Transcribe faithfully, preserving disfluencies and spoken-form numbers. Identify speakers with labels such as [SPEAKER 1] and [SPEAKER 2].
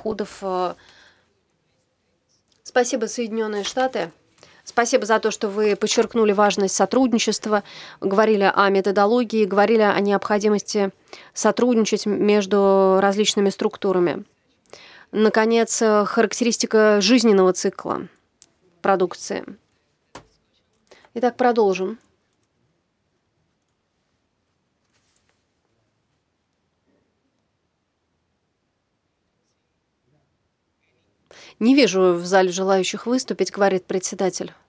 [SPEAKER 1] доходов. э. Спасибо, Соединенные Штаты. Спасибо за то, что вы подчеркнули важность сотрудничества, говорили о методологии, говорили о необходимости сотрудничать между различными структурами. Наконец, э, характеристика жизненного цикла продукции. Итак, продолжим. Не вижу в зале желающих выступить, говорит председатель.